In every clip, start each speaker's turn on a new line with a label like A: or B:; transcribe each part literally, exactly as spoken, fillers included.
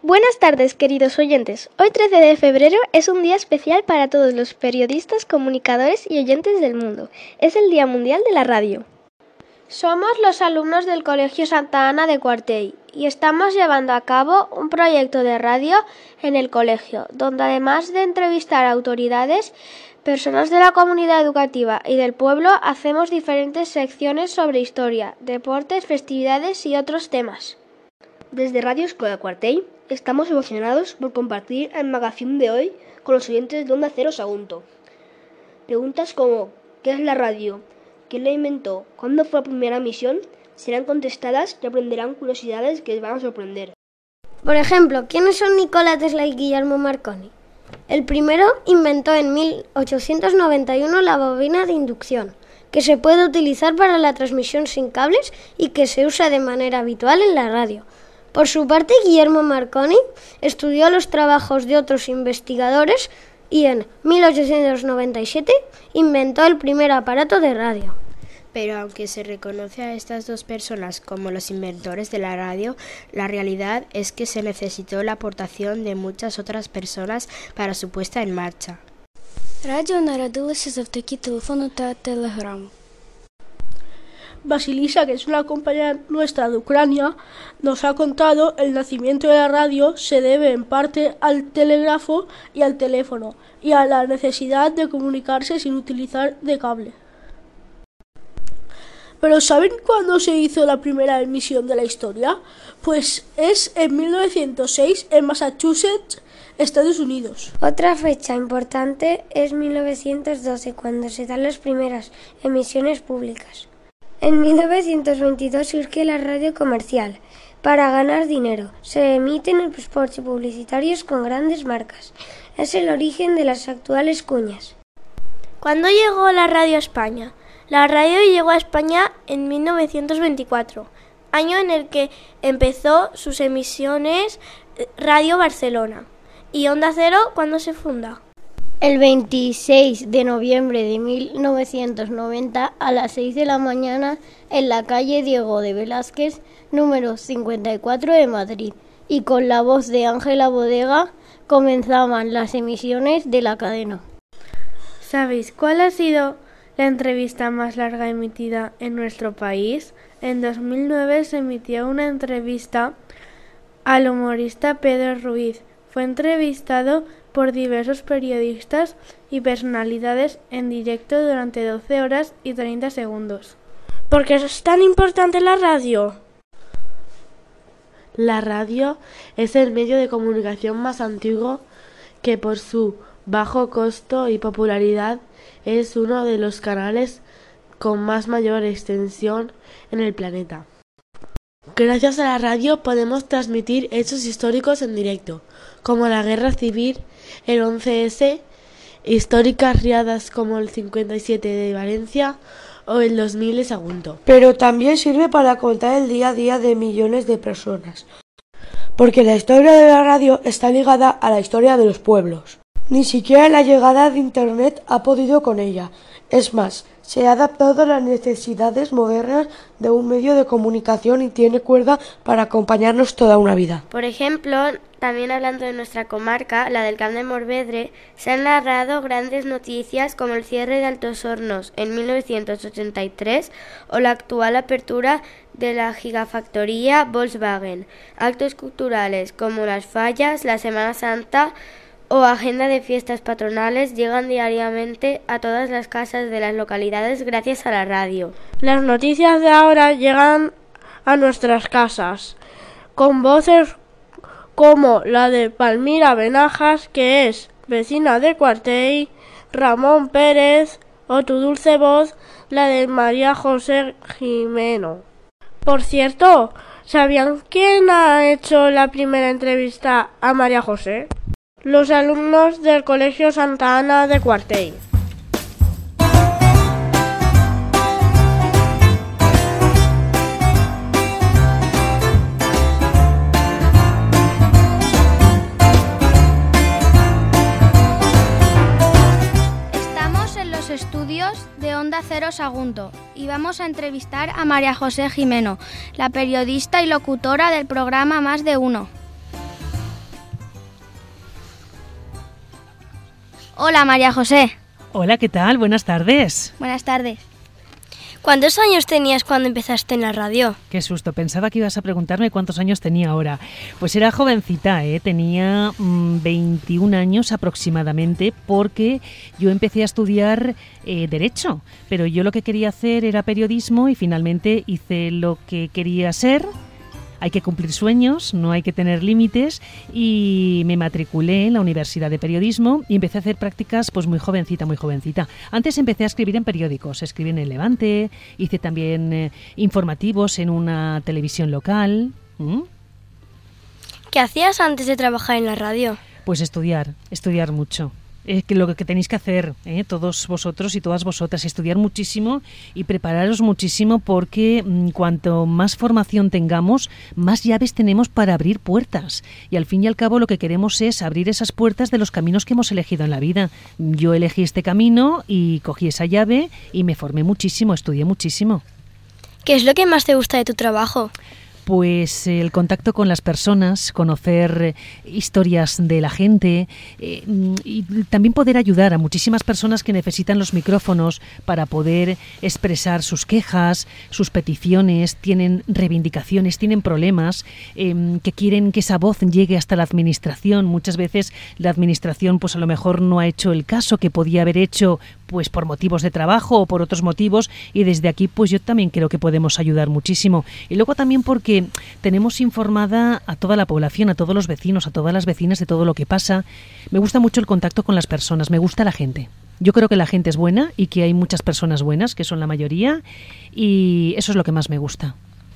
A: Buenas tardes, queridos oyentes. Hoy trece de febrero es un día especial para todos los periodistas, comunicadores y oyentes del mundo. Es el Día Mundial de la Radio.
B: Somos los alumnos del Colegio Santa Ana de Cuartell y estamos llevando a cabo un proyecto de radio en el colegio, donde además de entrevistar a autoridades, personas de la comunidad educativa y del pueblo, hacemos diferentes secciones sobre historia, deportes, festividades y otros temas.
C: Desde Radio Escola Cuartell estamos emocionados por compartir el magazine de hoy con los oyentes de Onda Cero Sagunto. Preguntas como ¿qué es la radio? ¿Quién la inventó? ¿Cuándo fue la primera emisión? Serán contestadas y aprenderán curiosidades que les van a sorprender.
B: Por ejemplo, ¿quiénes son Nikola Tesla y Guillermo Marconi? El primero inventó en mil ochocientos noventa y uno la bobina de inducción, que se puede utilizar para la transmisión sin cables y que se usa de manera habitual en la radio. Por su parte, Guillermo Marconi estudió los trabajos de otros investigadores y en mil ochocientos noventa y siete inventó el primer aparato de radio.
D: Pero aunque se reconoce a estas dos personas como los inventores de la radio, la realidad es que se necesitó la aportación de muchas otras personas para su puesta en marcha.
E: Радіо народилося завдяки телефону та телеграму.
F: Basilisa, que es una compañera nuestra de Ucrania, nos ha contado el nacimiento de la radio se debe en parte al telégrafo y al teléfono y a la necesidad de comunicarse sin utilizar de cable. ¿Pero saben cuándo se hizo la primera emisión de la historia? Pues es en mil novecientos seis en Massachusetts, Estados Unidos.
B: Otra fecha importante es mil novecientos doce, cuando se dan las primeras emisiones públicas. En mil novecientos veintidós surge la radio comercial. Para ganar dinero, se emiten spots publicitarios con grandes marcas. Es el origen de las actuales cuñas.
G: ¿Cuándo llegó la radio a España? La radio llegó a España en mil novecientos veinticuatro, año en el que empezó sus emisiones Radio Barcelona. ¿Y Onda Cero cuándo se funda?
B: El veintiséis de noviembre de mil novecientos noventa a las seis de la mañana en la calle Diego de Velázquez, número cincuenta y cuatro de Madrid, y con la voz de Ángela Bodega comenzaban las emisiones de la cadena.
H: ¿Sabéis cuál ha sido la entrevista más larga emitida en nuestro país? En dos mil nueve se emitió una entrevista al humorista Pedro Ruiz. Fue entrevistado por diversos periodistas y personalidades en directo durante doce horas y treinta segundos.
F: ¿Por qué es tan importante la radio?
I: La radio es el medio de comunicación más antiguo que por su bajo costo y popularidad es uno de los canales con más mayor extensión en el planeta. Gracias a la radio podemos transmitir hechos históricos en directo, como la Guerra Civil, el once ese, históricas riadas como el cincuenta y siete de Valencia o el dos mil de Sagunto.
J: Pero también sirve para contar el día a día de millones de personas, porque la historia de la radio está ligada a la historia de los pueblos. Ni siquiera la llegada de Internet ha podido con ella. Es más, se ha adaptado a las necesidades modernas de un medio de comunicación y tiene cuerda para acompañarnos toda una vida.
G: Por ejemplo, también hablando de nuestra comarca, la del Camp de Morvedre, se han narrado grandes noticias como el cierre de Altos Hornos en mil novecientos ochenta y tres o la actual apertura de la gigafactoría Volkswagen. Actos culturales como las fallas, la Semana Santa o agenda de fiestas patronales llegan diariamente a todas las casas de las localidades gracias a la radio.
F: Las noticias de ahora llegan a nuestras casas con voces como la de Palmira Benajas, que es vecina de Cuartell, Ramón Pérez, o tu dulce voz, la de María José Jimeno. Por cierto, ¿sabían quién ha hecho la primera entrevista a María José? Los alumnos del Colegio Santa Ana de Cuartell.
K: Estamos en los estudios de Onda Cero Sagunto y vamos a entrevistar a María José Jimeno, la periodista y locutora del programa Más de Uno. Hola, María José.
L: Hola, ¿qué tal? Buenas tardes.
K: Buenas tardes.
B: ¿Cuántos años tenías cuando empezaste en la radio?
L: Qué susto, pensaba que ibas a preguntarme cuántos años tenía ahora. Pues era jovencita, ¿eh? Tenía mmm, veintiún años aproximadamente, porque yo empecé a estudiar eh, Derecho, pero yo lo que quería hacer era periodismo y finalmente hice lo que quería ser. Hay que cumplir sueños, no hay que tener límites, y me matriculé en la Universidad de Periodismo y empecé a hacer prácticas pues muy jovencita, muy jovencita. Antes empecé a escribir en periódicos, escribí en El Levante, hice también eh, informativos en una televisión local. ¿Mm?
B: ¿Qué hacías antes de trabajar en la radio?
L: Pues estudiar, estudiar mucho. Eh, que lo que tenéis que hacer, eh, todos vosotros y todas vosotras, estudiar muchísimo y prepararos muchísimo, porque mmm, cuanto más formación tengamos, más llaves tenemos para abrir puertas. Y al fin y al cabo lo que queremos es abrir esas puertas de los caminos que hemos elegido en la vida. Yo elegí este camino y cogí esa llave y me formé muchísimo, estudié muchísimo.
B: ¿Qué es lo que más te gusta de tu trabajo?
L: Pues el contacto con las personas, conocer historias de la gente eh, y también poder ayudar a muchísimas personas que necesitan los micrófonos para poder expresar sus quejas, sus peticiones, tienen reivindicaciones, tienen problemas, eh, que quieren que esa voz llegue hasta la administración. Muchas veces la administración pues a lo mejor no ha hecho el caso que podía haber hecho, pues por motivos de trabajo o por otros motivos, y desde aquí pues yo también creo que podemos ayudar muchísimo. Y luego también porque tenemos informada a toda la población, a todos los vecinos, a todas las vecinas de todo lo que pasa. Me gusta mucho el contacto con las personas, me gusta la gente. Yo creo que la gente es buena y que hay muchas personas buenas, que son la mayoría, y eso es lo que más me gusta.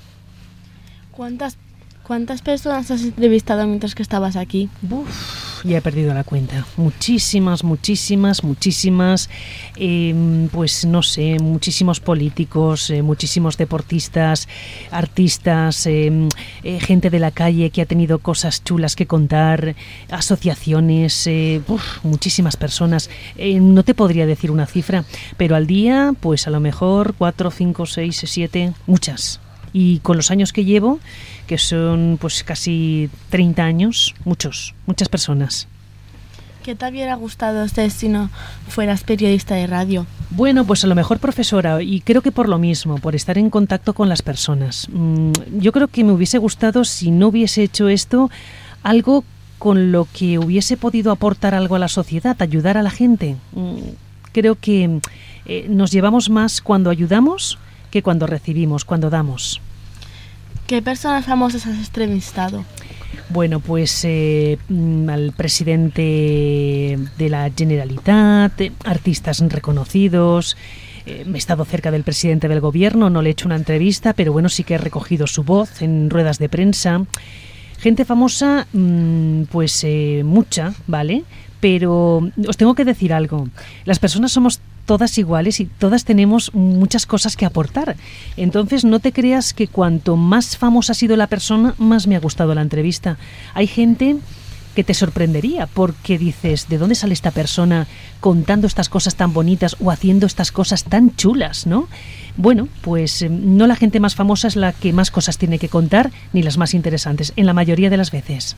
I: ¿Cuántas, cuántas personas has entrevistado mientras que estabas aquí?
L: Uf, ya he perdido la cuenta. Muchísimas, muchísimas, muchísimas. Eh, pues no sé, muchísimos políticos, eh, muchísimos deportistas, artistas, eh, eh, gente de la calle que ha tenido cosas chulas que contar, asociaciones, eh, uf, muchísimas personas. Eh, no te podría decir una cifra, pero al día, pues a lo mejor cuatro, cinco, seis, siete, muchas. Y con los años que llevo, que son pues casi treinta años, muchos, muchas personas.
I: ¿Qué te hubiera gustado hacer si no fueras periodista de radio?
L: Bueno, pues a lo mejor profesora, y creo que por lo mismo, por estar en contacto con las personas. Yo creo que me hubiese gustado, si no hubiese hecho esto, algo con lo que hubiese podido aportar algo a la sociedad, ayudar a la gente. Creo que eh, nos llevamos más cuando ayudamos que cuando recibimos, cuando damos.
I: ¿Qué personas famosas has entrevistado?
L: Bueno, pues eh, al presidente de la Generalitat, eh, artistas reconocidos. Eh, he estado cerca del presidente del gobierno, no le he hecho una entrevista, pero bueno, sí que he recogido su voz en ruedas de prensa. Gente famosa, mmm, pues eh, mucha, ¿vale? Pero os tengo que decir algo. Las personas somos todas iguales y todas tenemos muchas cosas que aportar. Entonces no te creas que cuanto más famosa ha sido la persona, más me ha gustado la entrevista. Hay gente que te sorprendería porque dices, ¿de dónde sale esta persona contando estas cosas tan bonitas o haciendo estas cosas tan chulas, ¿no? Bueno, pues eh, no la gente más famosa es la que más cosas tiene que contar, ni las más interesantes, en la mayoría de las veces.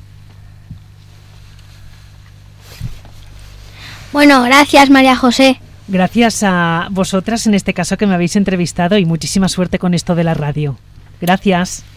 K: Bueno, gracias, María José.
L: Gracias a vosotras en este caso que me habéis entrevistado, y muchísima suerte con esto de la radio. Gracias.